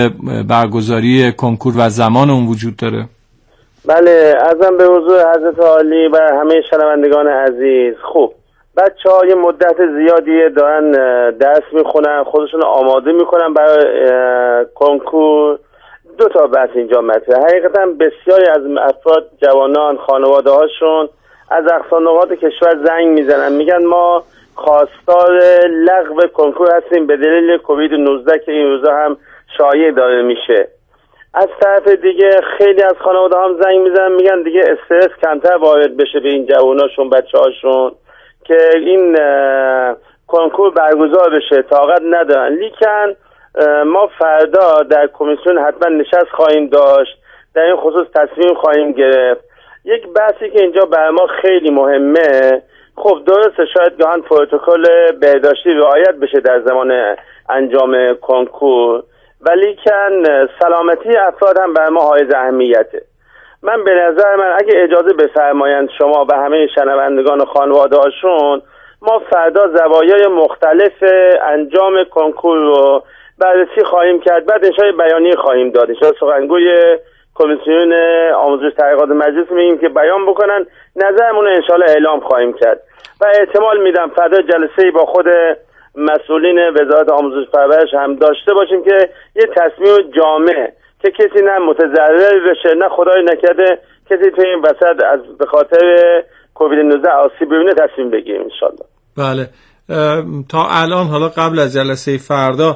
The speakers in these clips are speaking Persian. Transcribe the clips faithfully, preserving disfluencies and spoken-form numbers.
برگزاری کنکور و زمان اون وجود داره؟ بله، عرضم به حضور حضرت عالی و همه شنوندگان عزیز. خوب، بچه ها یه مدت زیادی دارن درس میخونن، خودشون آماده میکنن برای کنکور. دو تا بحث اینجا مطرحه. حقیقتا بسیاری از افراد، جوانان، خانواده هاشون از اقصا نقاط کشور زنگ میزنن، میگن ما خواستار لغو کنکور هستیم به دلیل کووید نوزده که این روزا هم شایع داره میشه. از طرف دیگه خیلی از خانواده هم زنگ میزنن، میگن دیگه استرس کمتر وارد بشه به این جواناشون، بچه هاشون که این کنکور برگزار بشه، طاقت ندارن. لیکن ما فردا در کمیسیون حتما نشست خواهیم داشت، در این خصوص تصمیم خواهیم گرفت. یک بحثی که اینجا برای ما خیلی مهمه، خب درسته شاید گاهن پروتکل بهداشتی رعایت بشه در زمان انجام کنکور، ولی کن سلامتی افراد هم برای ما حائز اهمیته. من به نظر من اگه اجازه بفرمایند شما و همه شنوندگان و خانواده هاشون، ما فردا زوایای مختلف انجام کنکور رو بررسی خواهیم کرد، بعد انشاء بیانیه خواهیم داد. انشاء سخنگوی کمیسیون آموزش تحقیقات مجلس میگیم که بیان بکنن، نظرمون رو انشاءالله اعلام خواهیم کرد و احتمال میدم فردا جلسه‌ای با خود مسئولین وزارت آموزش پرورش هم داشته باشیم که یه تصمیم جامع که کسی نه متضرر بشه، نه خدای نکرده کسی توی این وسط از به خاطر کووید نوزده آسیب ببینه تصمیم بگیریم انشالله. بله، تا الان حالا قبل از جلسه فردا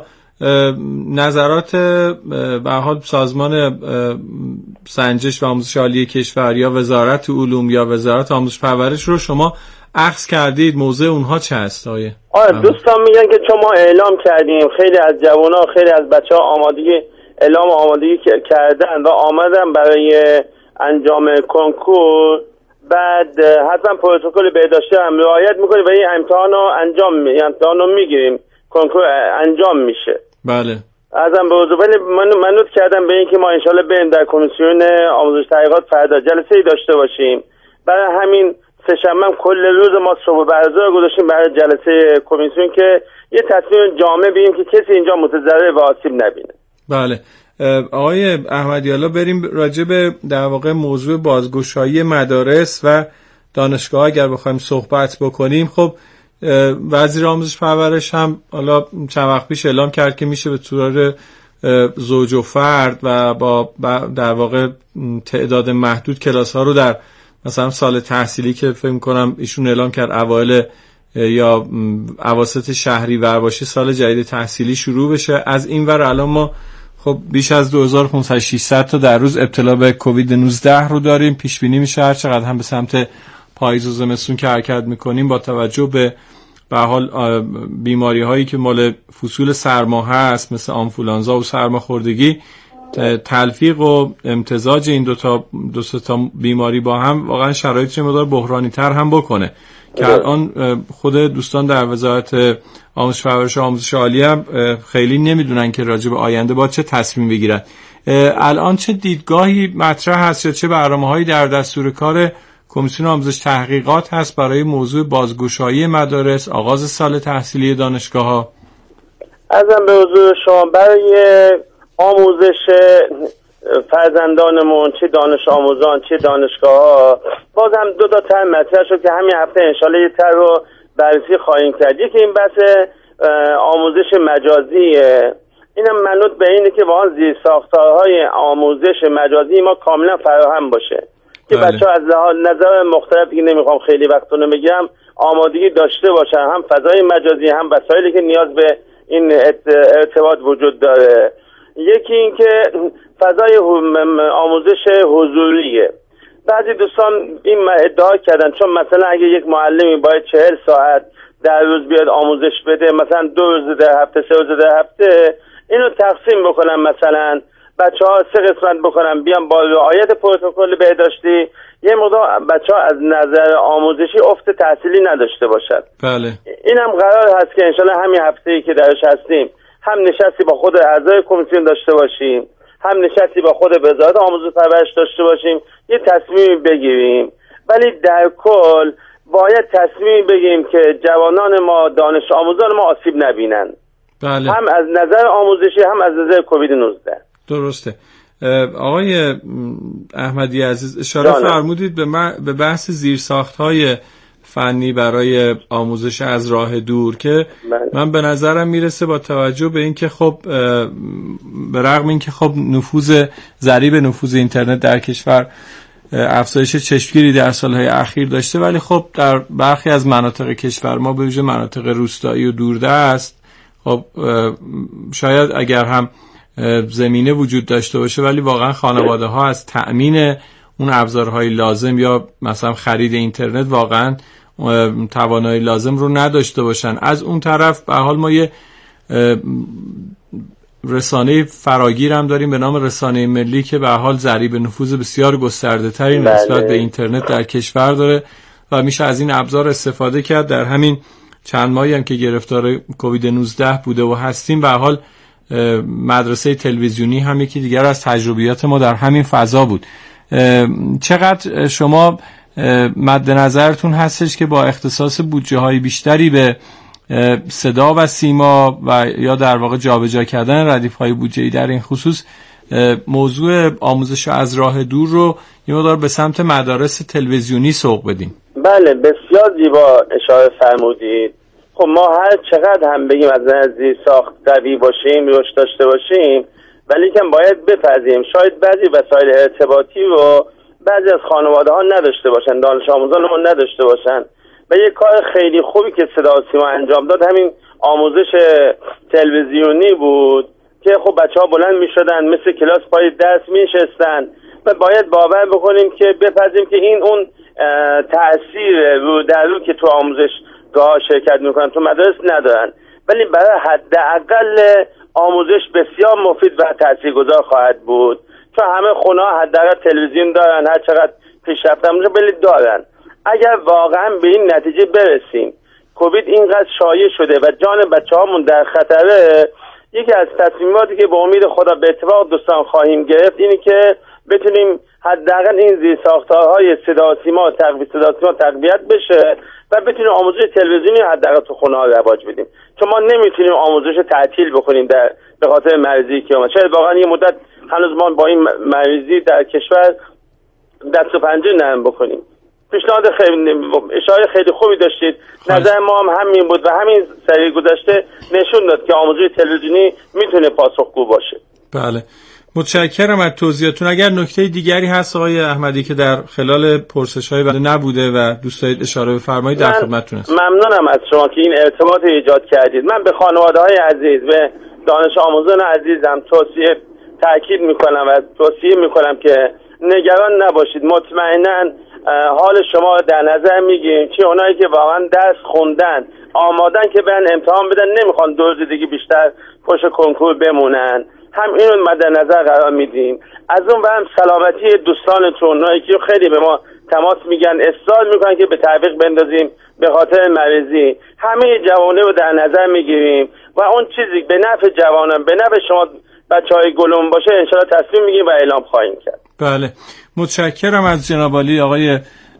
نظرات به هر حال سازمان سنجش و آموزش عالی کشور یا وزارت علوم یا وزارت آموزش پرورش رو شما اخذ کردید؟ موضوع اونها چه هست؟ آیه آره دوستان میگن که چون ما اعلام کردیم، خیلی از جوانا خیلی از بچه ها آمادگی اعلام آمادگی کردن و آمدن برای انجام کنکور، بعد حتما پروتکل بهداشتی هم رعایت میکنیم و این امتحان رو انجام می امتحان رو میگیریم، کنکور انجام میشه. بله ازم به حضور ولی من منوط کردم به این که ما انشالله بریم در کمیسیون آموزش تحقیقات فردا جلسه ای داشته باشیم. برای همین سه شنبه کل روز ما صبح برگزار گذاشتیم برای جلسه کمیسیون که یه تصمیم جامع بگیریم که کسی اینجا متضرر و آسیب نبینه. بله آقای احمدی، حالا بریم راجع به در واقع موضوع بازگشایی مدارس و دانشگاه اگر بخوایم صحبت بکنیم. خب وزیر آموزش پرورش هم حالا چند وقت پیش اعلام کرد که میشه به طور زوج و فرد و با در واقع تعداد محدود کلاس ها رو در مثلا سال تحصیلی که فکر می‌کنم ایشون اعلام کرد اوایل یا اواسط شهریور باشه سال جدید تحصیلی شروع بشه. از این ور الان ما خب بیش از دو هزار و پانصد ششصد تا در روز ابتلا به کووید نوزده رو داریم. پیش بینی میشه هر چقدر هم به سمت پاییز و زمستون که حرکت میکنیم با توجه به به حال بیماری هایی که مال فصول سرما هست مثل آنفولانزا و سرماخوردگی، تلفیق و امتزاج این دو تا دو تا بیماری با هم واقعا شرایطش مقدار بحرانی تر هم بکنه که الان خود دوستان در وزارت آموزش پرورش و آموزش عالی هم خیلی نمیدونن که راجع به آینده با چه تصمیم بگیرن. الان چه دیدگاهی مطرح هست یا چه برنامه‌هایی در دستور کار کمیسیون آموزش تحقیقات هست برای موضوع بازگشایی مدارس، آغاز سال تحصیلی دانشگاه‌ها؟ ازم به حضور شما برای آموزش فرزندانمون، چه دانش آموزان چه دانشگاه‌ها، باز هم دو تا تر مطرح شد که همین هفته انشالله یه تر رو بررسی خواهیم کرد. یکی این بحث آموزش مجازیه. اینم منوط به اینه که واقعا زیر ساختارهای آموزش مجازی ما کاملا فراهم باشه که بچه‌ها از نظر مختلفی که نمیخوام خیلی وقتونو بگیرم آمادگی داشته باشن، هم فضای مجازی هم وسایلی که نیاز به این ارتباط وجود داره. یکی این که فضای آموزش حضوریه. بعضی دوستان این ادعا کردن چون مثلا اگه یک معلمی باید چهل ساعت در روز بیاد آموزش بده، مثلا دو روز در هفته، سه روز در هفته، اینو تقسیم بکنن، مثلا بچه ها سه قسمت بکنن، بیان با رعایت پروتکل بهداشتی، یه مقدار بچه ها از نظر آموزشی افت تحصیلی نداشته باشد. بله. اینم قرار هست که انشالله همین هفته‌ای که درش هستیم هم نشستی با خود اعضای کمیسیون داشته باشیم، هم نشستی با خود وزارت آموزش پرورش داشته باشیم، یه تصمیم بگیریم. ولی در کل باید تصمیم بگیریم که جوانان ما، دانش آموزان ما آسیب نبینن. بله. هم از نظر آموزشی هم از نظر کووید نوزده. درسته. آقای احمدی عزیز اشاره فرمودید به, به بحث زیرساخت‌های فنی برای آموزش از راه دور که بله. من به نظرم میرسه با توجه به اینکه خب به رغم اینکه خب نفوذ ضریب نفوذ اینترنت در کشور افزایش چشمگیری در سالهای اخیر داشته، ولی خب در برخی از مناطق کشور ما به ویژه مناطق روستایی و دوردست خب شاید اگر هم زمینه وجود داشته باشه ولی واقعا خانواده ها از تأمین اون ابزارهای لازم یا مثلا خرید اینترنت واقعا توانایی لازم رو نداشته باشن. از اون طرف به حال ما یه رسانه فراگیر هم داریم به نام رسانه ملی که به حال ضریب نفوذ بسیار گسترده تری نسبت به اینترنت در کشور داره و میشه از این ابزار استفاده کرد. در همین چند ماهی هم که گرفتار کووید نوزده بوده و هستیم به حال مدرسه تلویزیونی هم یکی دیگر از تجربیات ما در همین فضا بود. چقدر شما مد نظرتون هستش که با اختصاص بودجه های بیشتری به صدا و سیما و یا در واقع جابجا کردن ردیف های بودجه‌ای در این خصوص موضوع آموزش از راه دور رو یه مقدار به سمت مدارس تلویزیونی سوق بدیم؟ بله بسیار زیبا اشاره فرمودید. خب ما هر چقدر هم بگیم از نظر ساخت قوی باشیم رشد داشته باشیم ولی که باید بپذیریم شاید بعضی وسایل ارتباطی رو بعضی از خانواده ها نداشته باشن، دانش آموزانمون نداشته باشن و یک کار خیلی خوبی که صدا و سیما انجام داد همین آموزش تلویزیونی بود که خب بچه ها بلند می شدن مثل کلاس پای درس می نشستن و باید باور بکنیم که بپذیریم که این اون تأثیر رو در رو که تو آموزش گاه شرکت میکنن تو مدارس ندارن، ولی برای حداقل آموزش بسیار مفید و تاثیرگذار خواهد بود چون همه خونه ها حداقل تلویزیون دارن، هر چقدر پیشرفته هم ولی دارن. اگر واقعا به این نتیجه برسیم کووید اینقدر شایع شده و جان بچه هامون در خطره، یکی از تصمیماتی که به امید خدا به اتفاق دوستان خواهیم گرفت اینی که بتونیم حداقل این زیرساختارهای صدا سیما تقویت صدا سیما تقویت بشه و بتونیم آموزش تلویزیونی حداقل تو خونه ها رواج بدیم چون ما نمیتونیم آموزش تعطیل بکنیم در به خاطر مریضی که ما شاید واقعا یه مدت هنوز ما با این مریضی در کشور دست و پنجه نرم بکنیم. پیشنهاد خیلی اشاره خیلی خوبی داشتید. نظر ما هم همین بود و همین سری گذشته نشون داد که آموزش تلویزیونی میتونه پاسخگو باشه. بله متشکرم از توضیحاتتون. اگر نکته دیگری هست آقای احمدی که در خلال پرسش‌های بعد نبوده و دوست دارید اشاره بفرمایید در خدمتتون هستم. ممنونم از شما که این ارتباط رو ایجاد کردید. من به خانواده‌های عزیز و دانش آموزان عزیزم توصیه تاکید میکنم و توصیه میکنم که نگران نباشید. مطمئناً حال شما در نظر میگیریم که اونایی که واقعا درس خوندن آمادن که برن امتحان بدن نمیخوان دو روز دیگه بیشتر پشت کنکور بمونن، هم اینو مد نظر قرار میدیم. از اون برم سلامتی دوستانتون اونایی که خیلی به ما تماس میگن اصرار میکنن که به تعویق بندازیم به خاطر مریضی، همه جوانه رو در نظر میگیریم و اون چیزی به نفع جوانان به نفع شما بچهای گلم باشه انشالله تصمیم میگیم و اعلام خواهیم کرد. بله متشکرم از جناب عالی آقای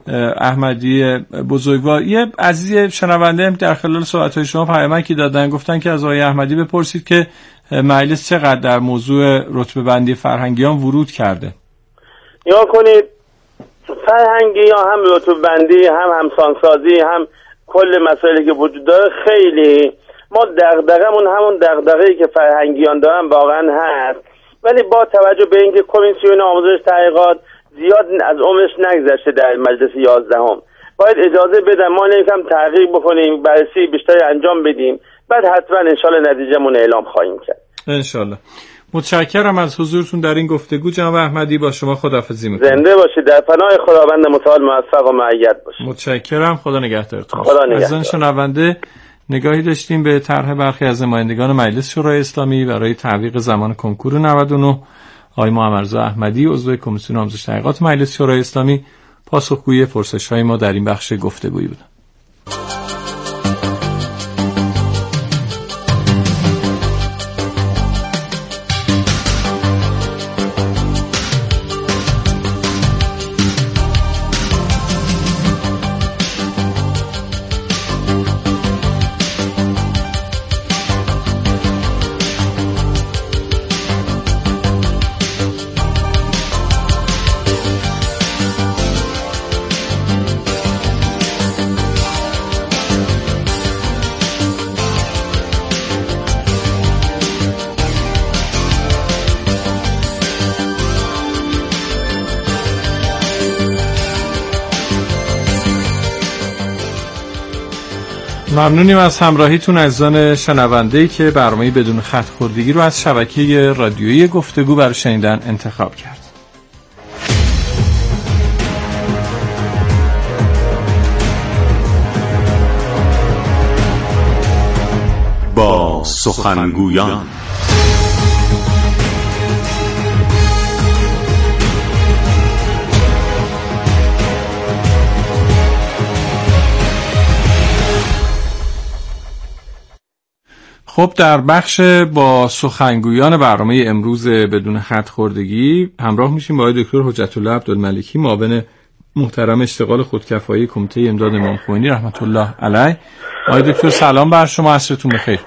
احمدی بزرگوار. یه عزیز شنونده در خلال صحبت‌های شما پیامکی دادن، گفتن که از آقای احمدی بپرسید که مجلس چقدر در موضوع رتبه بندی فرهنگیان ورود کرده. یا کنید فرهنگی ها هم رتبه بندی هم همسانسازی هم کل مسائلی که وجود داره خیلی ما دغدغمون همون دغدغه‌ای که فرهنگیان دارن واقعا هست، ولی با توجه به اینکه کمیسیون آموزش تحقیقات زیاد از عمرش نگذشته در مجلس یازدهم باید اجازه بدن ما یکم تحقیق بکنیم بررسی بیشتری انجام بدیم بعد حتما انشالله نتیجهمون اعلام خواهیم کرد انشالله. متشکرم از حضورتون در این گفتگو جناب احمدی. با شما خداحافظی میکنم. زنده باشید، در پناه خداوند متعال موفق و مؤید باشید. متشکرم، خدا نگهدارتون. خدا نگهدار. از شنونده نگاهی داشتیم به طرح برخی از نمایندگان مجلس شورای اسلامی برای تعویق زمان کنکور نود و نه. آقای محمدرضا احمدی عضو کمیسیون آموزش تحقیقات مجلس شورای اسلامی پاسخگوی پرسش‌های ما در این بخش گفتگویی بودند. ممنونیم از همراهیتون عزیزان شنونده‌ای که برنامه بدون خط خوردگی رو از شبکه رادیویی گفتگو برای شنیدن انتخاب کرد. با سخنگویان خب در بخش با سخنگویان برنامه امروز بدون خط خوردگی همراه میشیم با آقای دکتر حجت الله عبدالملکی، معاون محترم اشتغال خودکفایی کمیته امداد امام خمینی رحمت الله علیه. آقای دکتر سلام بر شما، عصرتون بخیر.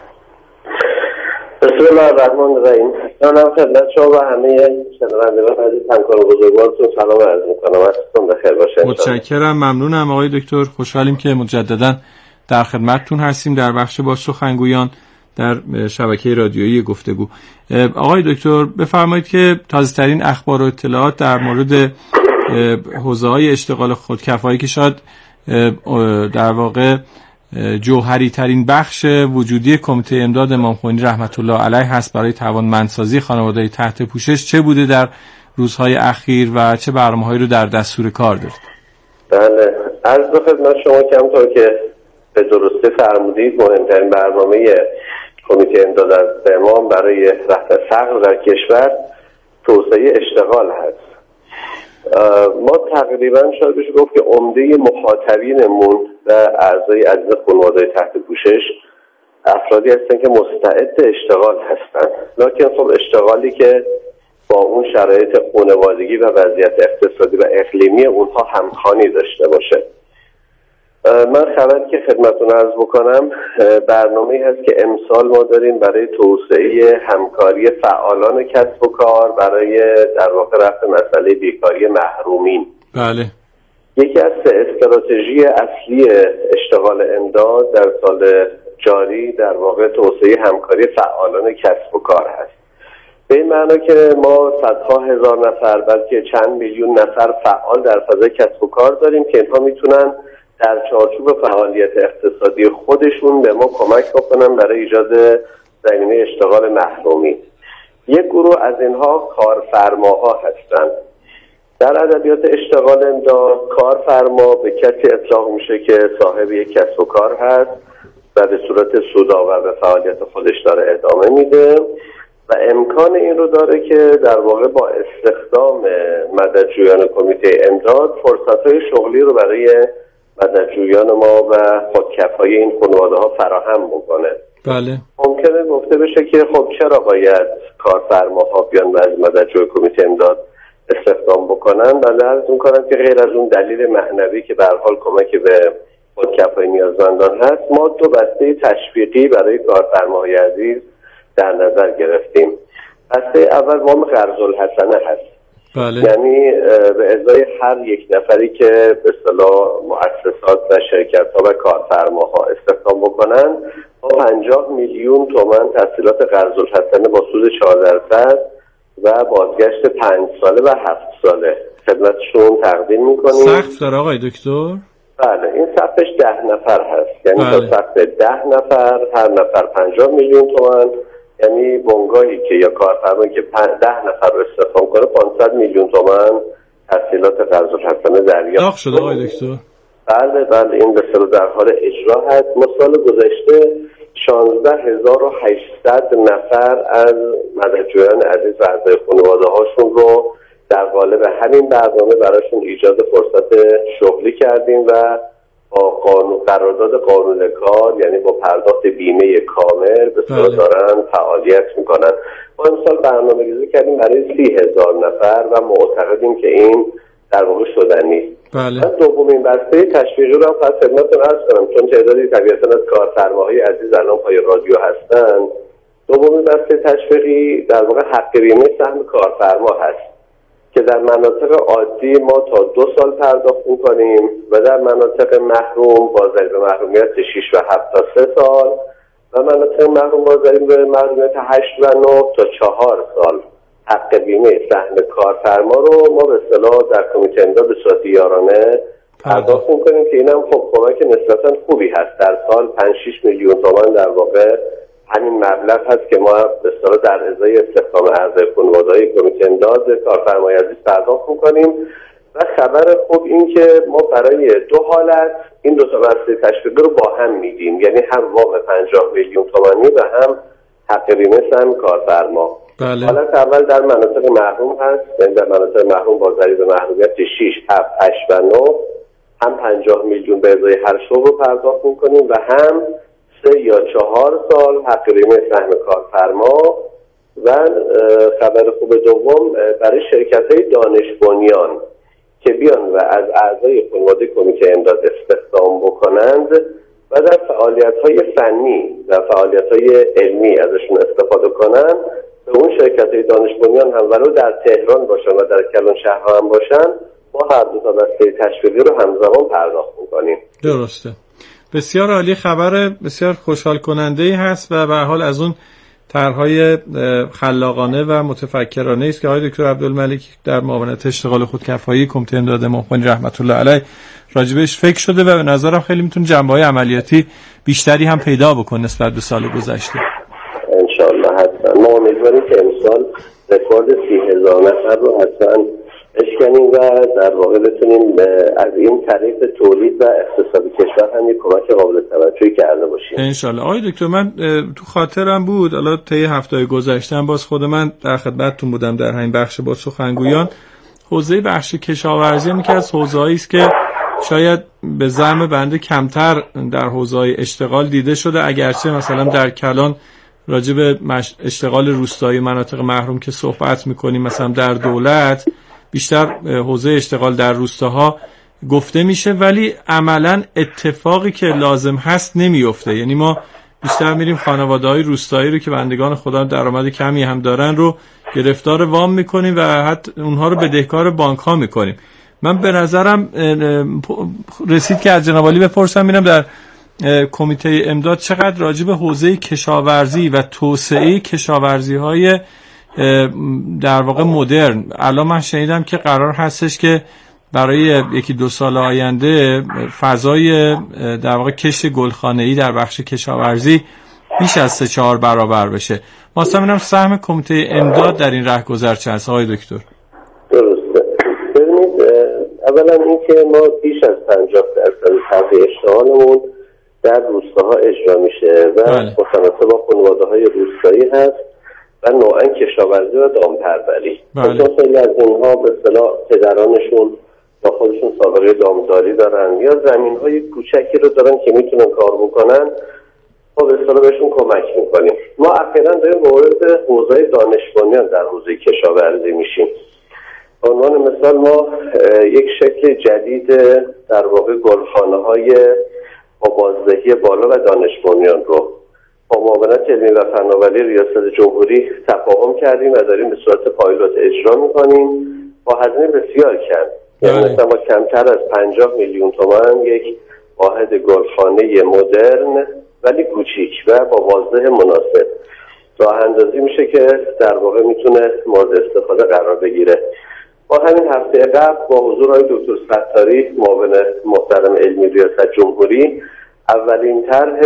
بسم الله الرحمن الرحیم. سلام خدمت شما و همه شنوندگان عزیز، همکار بزرگوارتون سلام عرض می‌کنم. عصرتون بخیر باشه. متشکرم، ممنونم آقای دکتر. خوشحالیم که مجددا در خدمتتون هستیم در بخش با سخنگویان در شبکه رادیویی گفتگو. آقای دکتر بفرمایید که تازه‌ترین اخبار و اطلاعات در مورد حوزه‌های اشتغال خودکفایی که شاید در واقع جوهری ترین بخش وجودی کمیته امداد امام خمینی رحمت الله علیه هست برای توانمندسازی خانواده‌های تحت پوشش، چه بوده در روزهای اخیر و چه برنامه‌هایی رو در دستور کار دارید؟ بله، عرض به خدمت شما که همونطور که به درستی فرمودید، مهمترین برنامه کمیته امداد از امام برای رفع فقر در کشور توسعه اشتغال هست. ما تقریبا شاید بشه گفت که عمده مخاطبینمون و اعضای عزیز خانواده تحت پوشش افرادی هستن که مستعد اشتغال هستن، لکن خب اشتغالی که با اون شرایط خانوادگی و وضعیت اقتصادی و اقلیمی اونها همخوانی داشته باشه. من خبری که خدمتتون عرض بکنم، برنامه‌ای هست که امسال ما داریم برای توسعه همکاری فعالان کسب و کار برای در واقع رفع مسئله بیکاری محرومین. بله. یکی از سه استراتژی اصلی اشتغال امداد در سال جاری در واقع توسعه همکاری فعالان کسب و کار هست. به این معنا که ما صدها هزار نفر بلکه چند میلیون نفر فعال در فضای کسب و کار داریم که اینها میتونن در چارچوب فعالیت اقتصادی خودشون به ما کمک بکنن برای ایجاد زمینه اشتغال محرومی. یک گروه از اینها کارفرماها هستند. در ادبیات اشتغال امداد کارفرما به کسی اطلاق میشه که صاحب یک کسب و کار هست و به صورت سودآور به فعالیت خودش داره ادامه میده و امکان این رو داره که در واقع با استخدام مددجویان کمیته امداد فرصت‌های شغلی رو برای مددجویان ما و خودکفایی این خانواده ها فراهم بکنه. بله. ممکنه گفته بشه که خب چرا باید کارفرماها بیان و از مددجوی کمیته امداد استخدام بکنن؟ بله، عرض می‌کنم که غیر از اون دلیل معنوی که به هر حال کمک به خودکفایی نیازمندان هست، ما دو بسته تشویقی برای کارفرماهای عزیز در نظر گرفتیم. بسته اول وام قرض الحسنه هست. بله. یعنی به ازای هر یک نفری که به اصطلاح مؤسسات و شرکت‌ها و کارفرماها استخدام بکنن با پنجاه میلیون تومان تسهیلات قرض الحسنه با سود چهار درصد و بازگشت پنج ساله و هفت ساله خدمتشون تقدیم میکنیم. سقف داره آقای دکتر؟ بله، این سقفش ده نفر هست، یعنی بله. تا سقف ده نفر هر نفر پنجاه میلیون تومان، یعنی بنگاهی که یا کارفرمایی که ده نفر رو استخدام کنه پانصد میلیون تومان تسهیلات قرض الحسنه دریافت. داغ شده آقای دکتر؟ بله بله، این به اصطلاح در حال اجرا هست. ما سال گذشته شانزده هزار و هشتصد نفر از مددجویان عزیز و اعضای خانواده هاشون رو در قالب همین برنامه براشون ایجاد فرصت شغلی کردیم و با قانون قرارداد قانون کار، یعنی با پرداخت بیمه کامل به صورت دارن فعالیت میکنن. ما امسال برنامه‌ریزی کردیم برای سی هزار نفر و معتقدیم که این در واقع شدنی. بله. من دومین بسته تشویقی رو هم پس خدمتتون عرض کنم، چون تعدادی طبیعتاً از کارفرماهای عزیز الان پای رادیو هستن. دومین بسته تشویقی در واقع حق بیمه سهم کارفرما هست که در مناطق عادی ما تا دو سال پرداخت می‌کنیم و در مناطق محروم با ضریب محرومیت شش و هفت تا سه سال و مناطق محروم با ضریب محرومیت هشت و نه تا چهار سال حق بیمه سهم کارفرما رو ما به اصطلاح در کمیته امداد به صورت یارانه پرداخت میکنیم که اینم خب کمک نسبتا خوبی هست. در سال پنج شش میلیون تومان در واقع همین مبلغ هست که ما به اصطلاح در ازای استخدام اعضای خانواده‌های کمیته امداد کارفرمای عزیز پرداخت میکنیم. و خبر خوب این که ما برای دو حالت این دو تا بسته تشویقی رو با هم میدیم، یعنی هم وام پنجاه میلیون تومانی و هم حق بیمه سهم کارفرما. بله. حالت اول در مناطق محروم هست، یعنی در مناطق محروم با ضریب محرومیت شش، هفت، هشت و نه هم پنجاه میلیون به ازای هر شغل رو پرداخت میکنیم و هم سه یا چهار سال حق بیمه سهم کارفرما. و خبر خوب دوم برای شرکت‌های دانش بنیان که بیان و از اعضای خانواده کمیته امداد استخدام بکنند و در فعالیت‌های فنی و فعالیت‌های علمی ازشون استفاده کنند، به اون شرکت‌های دانش بنیان هم ولو در تهران باشن و در کلان شهرها هم باشن، ما هر دو تا بسته تشویقی رو همزمان پرداخت می‌کنیم. درسته. بسیار عالی، خبر بسیار خوشحال کننده‌ای هست و به هر حال از اون طرح‌های خلاقانه و متفکرانه است که آقای دکتر عبدالملک در معاونت اشتغال خودکفایی کمیته امداد ماه‌خوانی رحمت الله علیه راجبش فکر شده و به نظرم خیلی میتونه جنبه‌های عملیاتی بیشتری هم پیدا بکنه نسبت به سال گذشته. ان شاء الله حتما ما امیدواریم که امسال رکورد سی هزار نفر رو حتما اشکنیم و در واقع بتونیم از این طریق تولید و اقتصاد کشور هم یک کمک قابل توجهی کرده باشیم ان شاء الله. آقای دکتر من تو خاطرم بود، حالا طی هفته‌های گذشته باز خود من در خدمتتون بودم در همین بخش با سخنگویان، حوزه بخش کشاورزی هم که از حوزه‌ای است که شاید به زعم بنده کمتر در حوزه‌های اشتغال دیده شده، اگرچه مثلا در کلان راجع به اشتغال روستایی مناطق محروم که صحبت می‌کنیم، مثلا در دولت بیشتر حوزه اشتغال در روستاها گفته میشه ولی عملا اتفاقی که لازم هست نمیفته. یعنی ما بیشتر میریم خانواده‌های روستایی رو که بندگان خدا درآمد کمی هم دارن رو گرفتار وام میکنیم و حتی اونها رو بدهکار بانک ها میکنیم. من به نظرم رسید که از جناب عالی بپرسم میرم در کمیته امداد چقدر راجع به حوزه کشاورزی و توسعه کشاورزی‌های در واقع مدرن، الان من شنیدم که قرار هستش که برای یکی دو سال آینده فضای در واقع کشت گلخانه‌ای در بخش کشاورزی بیش از سه چهار برابر بشه. واسه منم سهم کمیته امداد در این رهگذر چه هست آقای دکتر؟ درسته. ببینید اولا این که ما بیش از پنجاه درصد طرح اشتغالمون در روستاها اجرا میشه و متناسب با خانواده‌های روستایی هست و نوعاً کشاورزی و دامپروری. بله. خیلی از اینها به اصطلاح پدرانشون با خودشون سابقه دامداری دارن یا زمین‌های کوچکی رو دارن که میتونن کار بکنن، ما به اصطلاح بهشون کمک میکنیم. ما اخیراً داریم وارد حوزه دانش بنیان در حوزه کشاورزی میشیم. به عنوان مثال ما یک شکل جدید در واقع گلخانه‌های با بازدهی بالا و دانش بنیان رو با معاونت علمی و فناوری ریاست جمهوری تفاهم کردیم و داریم به صورت پایلوت اجرا میکنیم با هزینه بسیار کم. یعنی مثلا با کمتر از پنجاه میلیون تومان یک واحد گلخانه مدرن ولی کوچیک و با بازده مناسب راه اندازی میشه که در واقع میتونه مورد استفاده قرار بگیره. ما همین هفته قبل با حضور آقای دکتر ستاری معاون محترم علمی ریاست جمهوری اولین طرح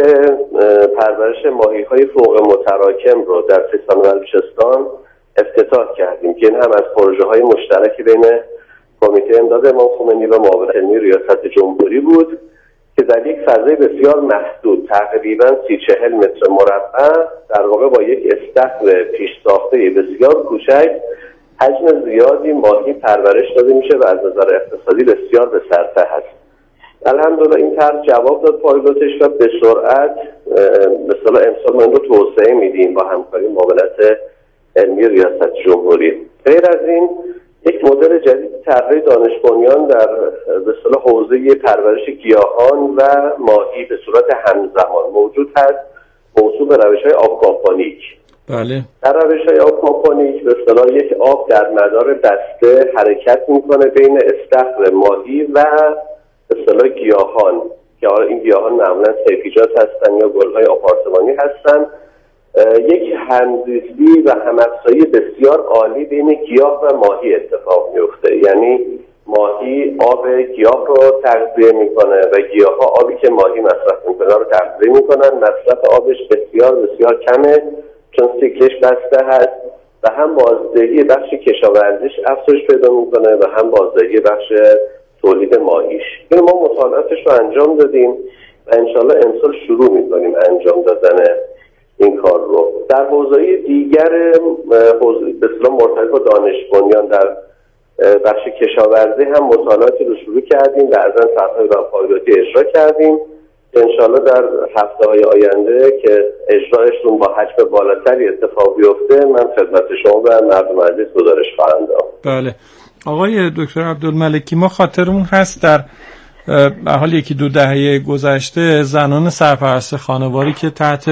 پرورش ماهی‌های فوق متراکم رو در سیستان و بلوچستان افتتاح کردیم که این هم از پروژه‌های مشترکی بین کمیته امداد امام خمینی و معاون علمی ریاست جمهوری بود که در یک فضای بسیار محدود تقریباً سی چهل متر مربع در واقع با یک استخر پیش ساخته بسیار کوچک حجم زیادی ماهی پرورش داده میشه و از نظر اقتصادی بسیار به صرفه هست. الحمدلله این طرح جواب داد پایلوتش و به سرعت به اصطلاح امسال ما این رو توسعه میدیم با همکاری معاونت علمی ریاست جمهوری. غیر از این یک مدل جدید طرح دانش بنیان در به اصطلاح حوزه پرورش گیاهان و ماهی به صورت همزمان موجود هست، موضوع به روش‌های آکواپونیک. بله. در روش‌های آکواپونیک به اصطلاح یک آب در مدار بسته حرکت میکنه بین استخر ماهی و به اصطلاح گیاهان که این گیاهان معمولا سیفیجات هستن یا گل‌های آپارتمانی هستن. یک همزیستی و همافزایی بسیار عالی بین گیاه و ماهی اتفاق میفته. یعنی ماهی آب گیاه رو تغذیه میکنه و گیاه ها آبی که ماهی مصرف میکنه رو تغذیه میکنن. مصرف آبش بسیار بسیار کمه چون سیکلش بسته هست و هم بازدهی بخش کشاورزیش افزایش پیدا میکنه و هم بازدهی بخش تولید ماهیش. این ما مطالعاتش رو انجام دادیم و انشالله امسال شروع میکنیم انجام دادن این کار رو. در حوزه دیگر به اصطلاح مرتبط با دانش بنیان در بخش کشاورزی هم مطالعاتی رو شروع کردیم، بعضا طرح‌های راهپایداری اجرا کردیم. انشالله در هفته‌های آینده که اجرایشون با حجم بالاتری اتفاق بیفته من خدمت شما و مردم عزیز گزارش خواهم داد. بله آقای دکتر عبدالملکی، ما خاطرمون هست در به حال یکی دو دهه گذشته زنان سرپرست خانواری که تحت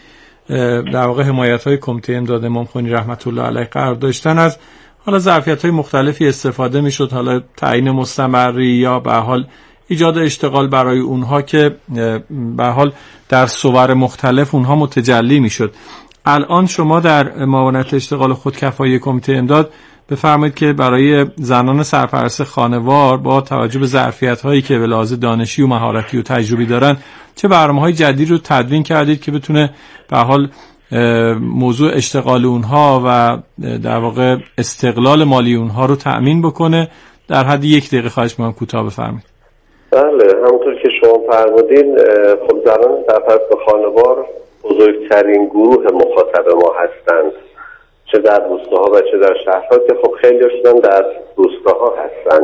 در واقع حمایت‌های کمیته امداد امام خمینی رحمت الله علیه قرار داشتن از حالا ظرفیت‌های مختلفی استفاده می‌شد، حالا تعیین مستمری یا به حال ایجاد اشتغال برای اونها که به حال در صور مختلف اونها متجلی می‌شد. الان شما در معاونت اشتغال خودکفایی کمیته امداد بفرمایید که برای زنان سرپرست خانوار با توجه به ظرفیت‌هایی که به لحاظ دانشی و مهارتی و تجربی دارن چه برنامه‌های جدید رو تدوین کردید که بتونه به حال موضوع اشتغال اونها و در واقع استقلال مالی اونها رو تأمین بکنه؟ در حد یک دقیقه خواهش می‌کنم کوتاه بفرمایید. بله، همونطور که شما فرمودین خب زنان سرپرست خانوار بزرگترین گروه مخاطب ما هستند، چه در روستاها و چه در شهرها که خب خیلی هاشون در روستاها هستند.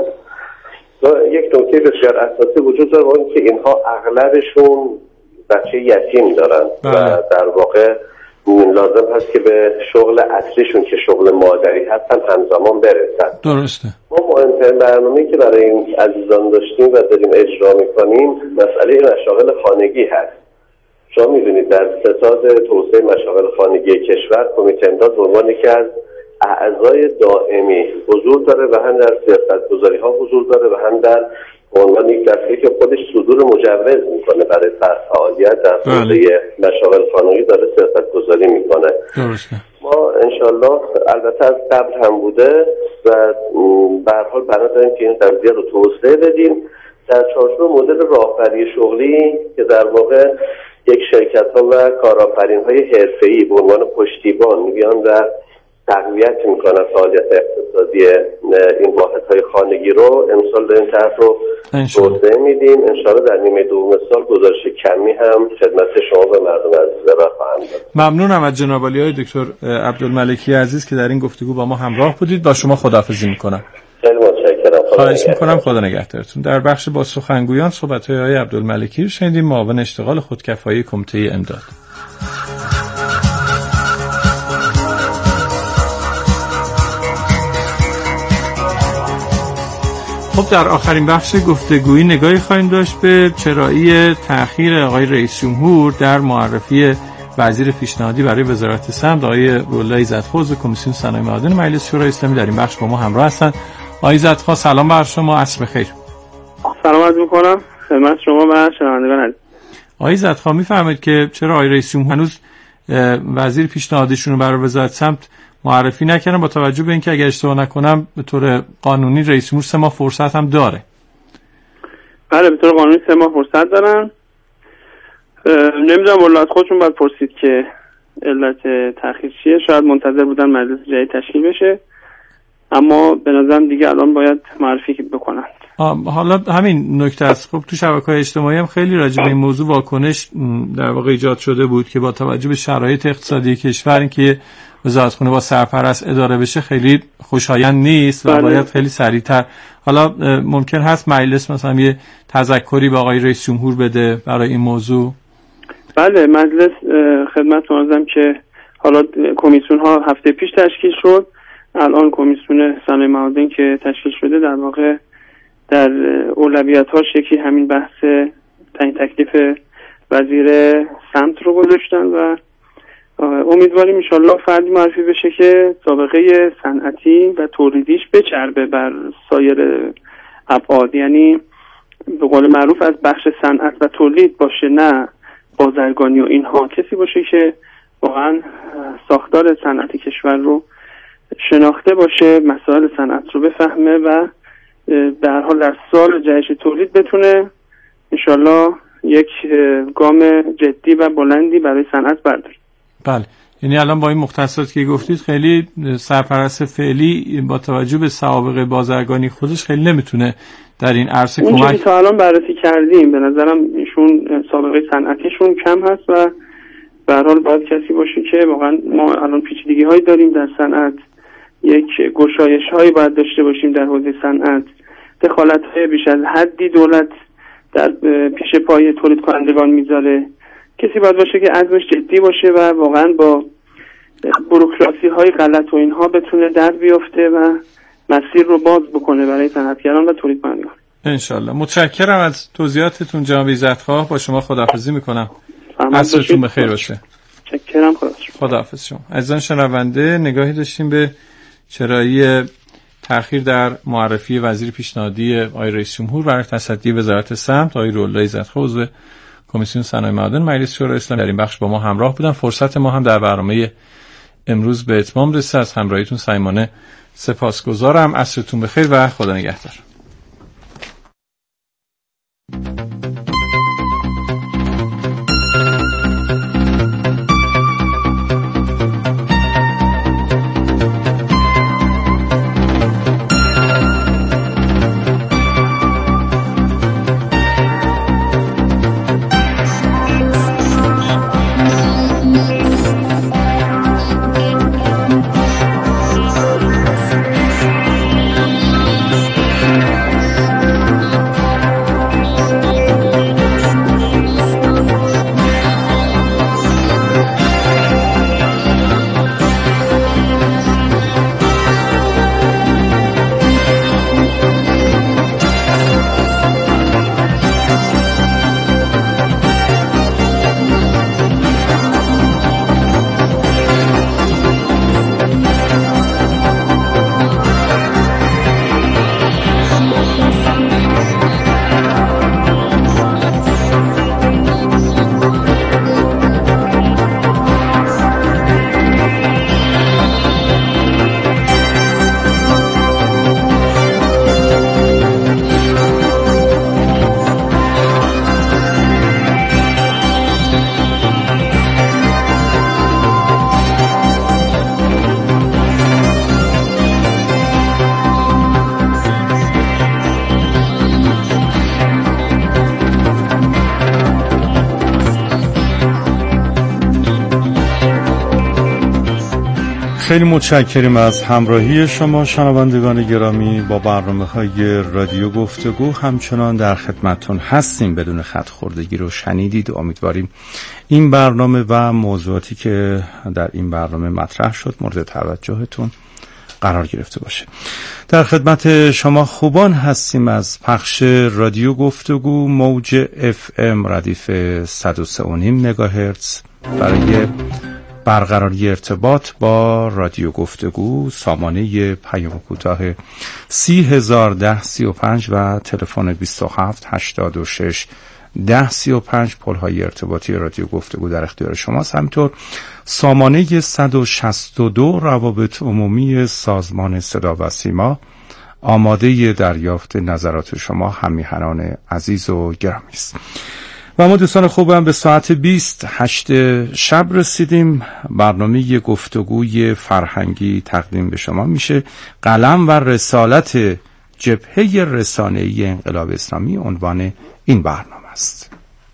یک نکته بسیار اساسی وجود داره اون که اینها اغلبشون بچه یتیم دارن و در واقع لازم هست که به شغل اصلیشون که شغل مادری هستن همزمان برسن. درسته. ما مهمترین برنامه‌ای که برای این عزیزان داشتیم و داریم اجرا می‌کنیم مسئله مشاغل خانگی هست. شما می‌دونید در ستاد توسعه مشاغل خانگی کشور کمیته امداد به عنوان یکی از اعضای دائمی حضور داره و هم در سیاست‌گذاری‌ها حضور داره و هم در عنوان یک دسته که خودش صدور مجوز میکنه برای فعالیت در حوزه مشاغل خانگی داره سیاست‌گذاری میکنه. درسته. ما انشالله البته از قبل هم بوده و به هر حال بنا داریم که این قضیه رو توسعه بدیم در چارچوب مدل راهبری شغلی که در واقع یک شرکت‌ها و کارآفرین‌های حرفه‌ای به عنوان پشتیبان میان و تقویت میکنن فعالیت اقتصادی این واحدهای خانگی رو. امسال داریم طرح رو توسعه میدیم. انشاءالله در نیمه دوم سال گزارش کمی هم خدمت شما و مردم عزیز را خواهم داد. ممنونم از جناب عالی دکتر عبدالملکی عزیز که در این گفتگو با ما همراه بودید. با شما خداحافظی میکنم. خیلی متشکرم. خواهش میکنم. خدا نگهدارتون. در بخش با سخنگویان صحبت‌های آقای عبدالملکی رو شنیدیم، معاون اشتغال خودکفایی کمیته امداد. خب در آخرین بخش گفتگویی نگاهی خواهیم داشت به چرایی تأخیر آقای رئیس جمهور در معرفی وزیر پیشنهادی برای وزارت سمت آقای روح‌الله ایزدخواه عضو کمیسیون صنایع معادن مجلس شورای اسلامی. در این بخش با ما همراه هستند. آقای ایزدخواه سلام بر شما، عصر بخیر. سلام عرض می‌کنم خدمت شما و شنوندگان عزیز. آقای ایزدخواه می‌فرمایید که چرا آقای رئیس جمهور هنوز وزیر پیشنهادیشون رو برای وزارت سمت معرفی نکردن، با توجه به اینکه اگر اشتباه نکنم به طور قانونی رئیس جمهور سه ماه فرصت هم داره؟ بله به طور قانونی سه ماه فرصت دارن. نمیدونم والله از خودشون باید پرسید که علت تأخیر چیه. شاید منتظر بودن مجلس جدید تشکیل بشه، اما به نظرم دیگه الان باید معرفی بکنن. حالا همین نکته است. خب تو شبکه‌های اجتماعی هم خیلی راجع به این موضوع واکنش در واقع ایجاد شده بود که با توجه به شرایط اقتصادی کشور این که وزارتخونه با سرپرست اداره بشه خیلی خوشایند نیست و بله. باید خیلی سریعتر. حالا ممکن هست مجلس مثلا یه تذکری به آقای رئیس جمهور بده برای این موضوع؟ بله مجلس خدمتتون عرضم که حالا کمیسیون ها هفته پیش تشکیل شد. الان کمیسیون صنایع معادن که تشکیل شده در واقع در اولویت ها شکلی همین بحث تعیین تکلیف وزیر سمت رو گذاشتن و امیدواریم انشالله فردی معرفی بشه که سابقه صنعتی و تولیدیش بچربه بر سایر ابعاد، یعنی به قول معروف از بخش صنعت و تولید باشه، نه بازرگانی و اینها. کسی باشه که واقعا ساختار صنعتی کشور رو شناخته باشه، مسائل صنعت رو بفهمه و به هر حال در سال جهش تولید بتونه انشالله یک گام جدی و بلندی برای صنعت برداره. بله، یعنی الان با این مختصات که گفتید خیلی سرپرست فعلی با توجه به سوابق بازرگانی خودش خیلی نمیتونه در این عرصه کمک. اون چیزی تا الان بررسی کردیم به نظرم ایشون سابقه صنعتیشون کم هست و به هر حال باید کسی باشه که واقعا ما الان پیچیدگی هایی داریم در صنعت، یک گشایش هایی باید داشته باشیم در حوزه صنعت، دخالت های بیش از حدی دولت در پیش پای تولید کنندگان میذاره. کسی باید باشه که عزمش جدی باشه و واقعا با بوروکراسی های غلط و اینها بتونه در بیافته و مسیر رو باز بکنه برای صنعتگران و تولید کنندگان. انشالله. متشکرم از توضیحاتتون جناب عزتخواه. با شما خداحافظی میکنم. عصرتون بخیر باشه. متشکرم. خداحافظ شما. عزیزان شنونده، نگاهی داشتیم به چرایی تأخیر در معرفی وزیر پیشنهادی آقای رئیس جمهور برای تصدی وزارت سمت آقای روح‌الله عزتخواه عضو کمیسیون صنایع معادن مجلس شورای اسلامی در این بخش با ما همراه بودن. فرصت ما هم در برنامه امروز به اتمام رسید. از همراهیتون صمیمانه سپاسگزارم. عصرتون بخیر و خدا نگهدار. خیلی متشکریم از همراهی شما شنوندگان گرامی با برنامه‌های رادیو گفتگو. همچنان در خدمتتون هستیم، بدون خط خوردگی رو شنیدید. امیدواریم این برنامه و موضوعاتی که در این برنامه مطرح شد مورد توجهتون قرار گرفته باشه. در خدمت شما خوبان هستیم از پخش رادیو گفتگو موج اف ام ردیف صد و سه و نیم مگاهرتز. برای برقراری ارتباط با رادیو گفتگو سامانه پیام کوتاه سی هزار ده سی و پنج و تلفن بیست و هفت هشتاد و شش ده سی و پنج پل‌های ارتباطی رادیو گفتگو در اختیار شماست. همینطور سامانه صد و شصت و دو روابط عمومی سازمان صدا و سیما آماده دریافت نظرات شما همیهنان عزیز و گرامی است. و ما دوستان خوبم به ساعت بیست هشت شب رسیدیم. برنامه گفتگوی فرهنگی تقدیم به شما میشه. قلم و رسالت جبهه رسانه‌ای انقلاب اسلامی عنوان این برنامه است.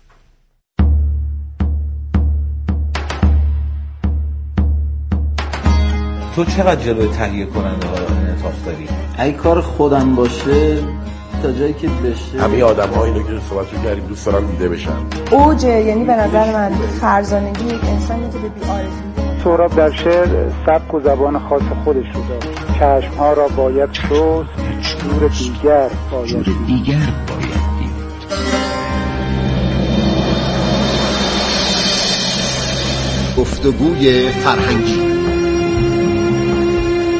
تو چقدر جلوی تهیه کننده ها انعطاف داری؟ اگه کار خودم باشه تا جایی که بشه. همه آدم ها اینو که صحبت رو کردیم دوست دارم دیده بشن. اوجه، یعنی به نظر من فرزانگی یک انسانی که به بی‌آرزویی. سهراب در شعر سبک و زبان خاص خودش رو داره. چشم ها را باید شست، نور دیگر باید دید. دیگر باید دید. گفتگوی فرهنگی